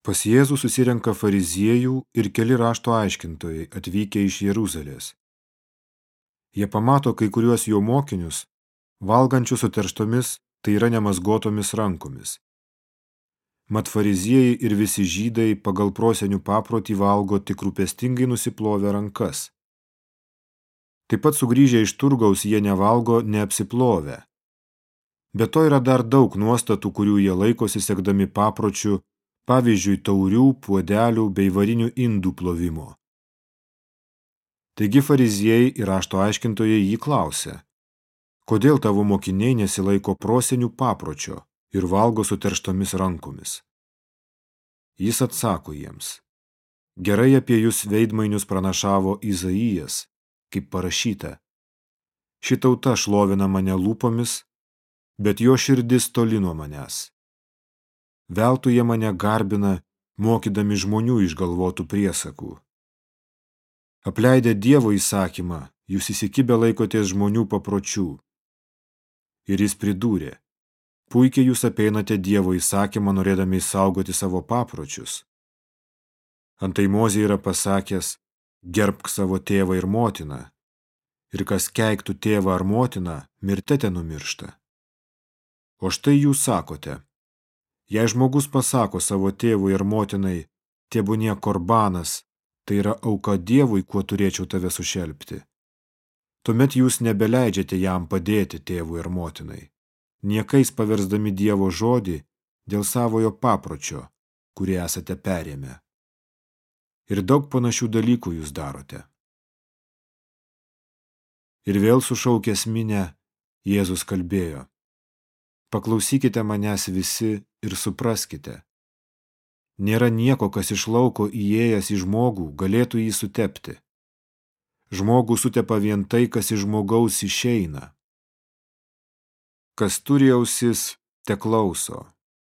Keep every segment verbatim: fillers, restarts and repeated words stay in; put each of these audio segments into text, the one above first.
Pas Jėzų susirenka fariziejų ir keli rašto aiškintojai atvykę iš Jeruzalės. Jie pamato kai kuriuos jo mokinius, valgančius suterštomis, tai yra nemazgotomis rankomis. Mat fariziejai ir visi žydai pagal prosenių paprotį valgo tik rūpestingai nusiplovę rankas. Taip pat sugrįžę iš turgaus jie nevalgo neapsiplovę. Be to yra dar daug nuostatų, kurių jie laikosi sekdami papročių, pavyzdžiui, taurių, puodelių bei varinių indų plovimo. Taigi fariziejai ir rašto aiškintojai jį klausė, kodėl tavo mokiniai nesilaiko prosenių papročio ir valgo suterštomis rankomis. Jis atsako jiems, gerai apie jūs veidmainius pranašavo Izaijas, kaip parašyta, ši tauta šlovina mane lūpomis, bet jo širdis toli nuo manęs. Veltui jie mane garbina, mokydami žmonių išgalvotų priesakų. Apleidę Dievo įsakymą, jūs įsikibę laikotės žmonių papročių. Ir jis pridūrė, puikiai jūs apeinate Dievo įsakymą, norėdami saugoti savo papročius. Antai Mozė yra pasakęs, gerbk savo tėvą ir motiną, ir kas keiktų tėvą ar motiną, mirte tenumiršta. O štai jūs sakote, jei žmogus pasako savo tėvui ir motinai, tebūnie korbanas, tai yra auka Dievui, kuo turėčiau tave sušelpti. Tuomet jūs nebeleidžiate jam padėti tėvui ir motinai, niekais paversdami Dievo žodį dėl savojo papročio, kurį esate perėmę. Ir daug panašių dalykų jūs darote. Ir vėl sušaukęs minią, Jėzus kalbėjo, paklausykite manęs visi ir supraskite. Nėra nieko, kas iš lauko įėjęs į žmogų galėtų jį sutepti. Žmogų sutepa vien tai, kas iš žmogaus išeina. Kas turi ausis, te klauso.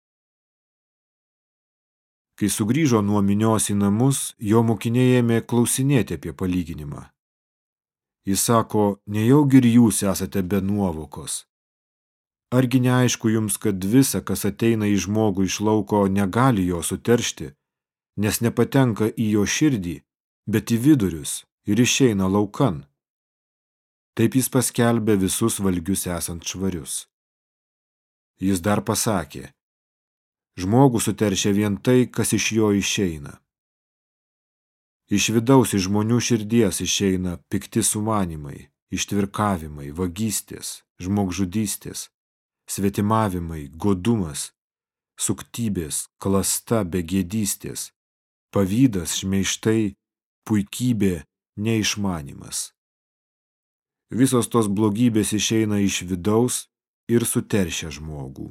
Kai sugrįžo nuo minios į namus, jo mokiniai ėmė klausinėti apie palyginimą. Jis sako, nejaugi ir jūs esate be nuovokos. Argi neaišku jums, kad visa, kas ateina į žmogų iš lauko, negali jo suteršti, nes nepatenka į jo širdį, bet į vidurius ir išeina laukan. Taip jis paskelbė visus valgius esant švarius. Jis dar pasakė, žmogų suteršia vien tai, kas iš jo išeina. Iš vidaus iš žmonių širdies išeina pikti sumanimai, ištvirkavimai, vagystės, žmogžudystės, svetimavimai, godumas, suktybės, klasta, begėdystės, pavydas, šmeižtai, puikybė, neišmanymas. Visos tos blogybės išeina iš vidaus ir suteršia žmogų.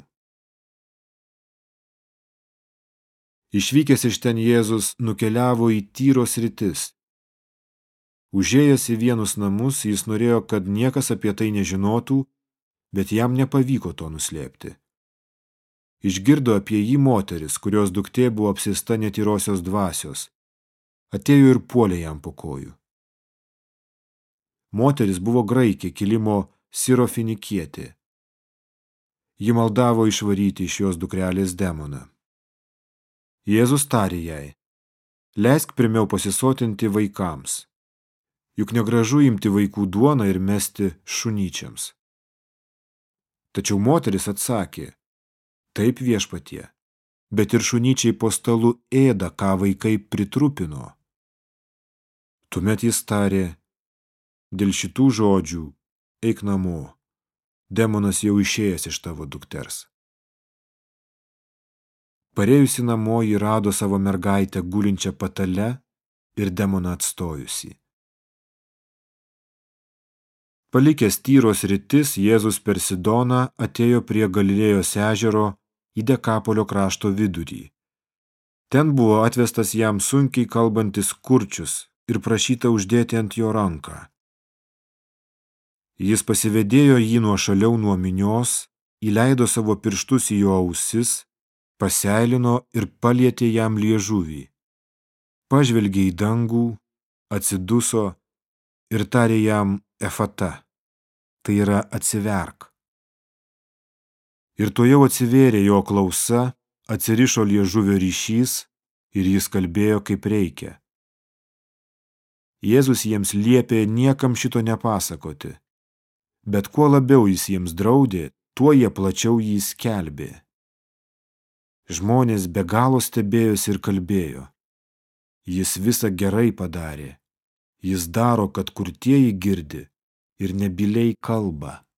Išvykęs iš ten Jėzus nukeliavo į Tyro sritis. Užėjęs į vienus namus, jis norėjo, kad niekas apie tai nežinotų, bet jam nepavyko to nuslėpti. Išgirdo apie jį moteris, kurios duktė buvo apsėsta netyrosios dvasios. Atėjo ir puolė jam po kojų. Moteris buvo graikė, kilimo sirofinikietė. Ji maldavo išvaryti iš jos dukrelės demoną. Jėzus tarė jai, leisk pirmiau pasisotinti vaikams, juk negražu imti vaikų duoną ir mesti šunyčiams. Tačiau moteris atsakė, taip viešpatie, bet ir šunyčiai po stalu ėda, ką vaikai pritrupino. Tuomet jis tarė, dėl šitų žodžių eik namo, demonas jau išėjęs iš tavo dukters. Parėjusi namo, ji rado savo mergaitę gulinčią patale ir demoną atstojusi. Palikęs Tyros sritis, Jėzus per Sidoną atėjo prie Galilėjos ežero į Dekapolio krašto vidurį. Ten buvo atvestas jam sunkiai kalbantis kurčius ir prašyta uždėti ant jo ranką. Jis pasivedėjo jį nuo šaliau nuo minios, įleido savo pirštus į jo ausis, paseilino ir palietė jam liežuvį. Pažvelgė į dangų, atsiduso ir tarė jam efata, tai yra atsiverk. Ir tuojau atsivėrė jo klausa, atsirišo liežuvio ryšys ir jis kalbėjo kaip reikia. Jėzus jiems liepė niekam šito nepasakoti, bet kuo labiau jis jiems draudė, tuo jie plačiau jį skelbė. Žmonės be galo stebėjosi ir kalbėjo. Jis visą gerai padarė. Jis daro, kad kurtieji girdi ir nebyliai kalba.